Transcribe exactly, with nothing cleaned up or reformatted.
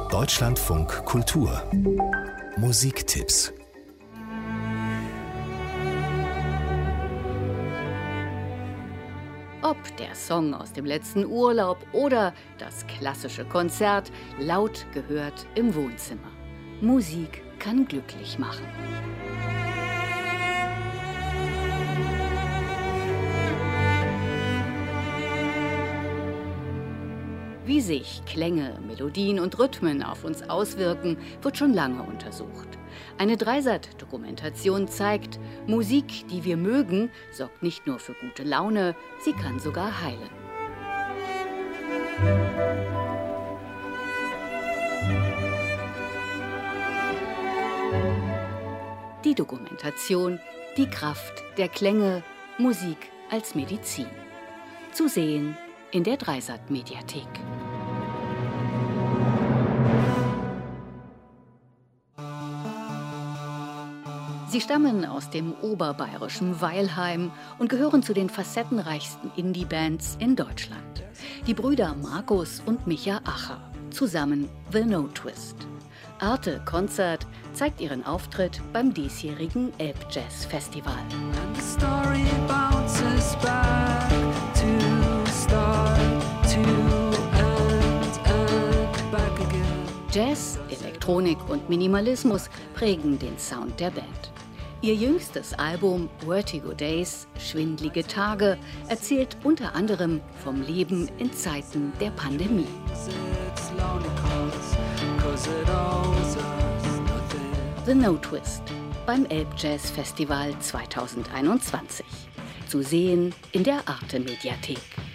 Deutschlandfunk Kultur Musiktipps. Ob der Song aus dem letzten Urlaub oder das klassische Konzert, laut gehört im Wohnzimmer. Musik kann glücklich machen. Wie sich Klänge, Melodien und Rhythmen auf uns auswirken, wird schon lange untersucht. Eine Dreisat-Dokumentation zeigt, Musik, die wir mögen, sorgt nicht nur für gute Laune, sie kann sogar heilen. Die Dokumentation Die Kraft der Klänge, Musik als Medizin. Zu sehen in der Dreisat-Mediathek. Sie stammen aus dem oberbayerischen Weilheim und gehören zu den facettenreichsten Indie-Bands in Deutschland. Die Brüder Markus und Micha Acher, zusammen The No Twist. Arte Konzert zeigt ihren Auftritt beim diesjährigen Elbjazz-Festival. Jazz, Elektronik und Minimalismus prägen den Sound der Band. Ihr jüngstes Album Vertigo Days, Schwindlige Tage, erzählt unter anderem vom Leben in Zeiten der Pandemie. The No Twist beim Elbjazz Festival zweitausendeinundzwanzig. Zu sehen in der Arte Mediathek.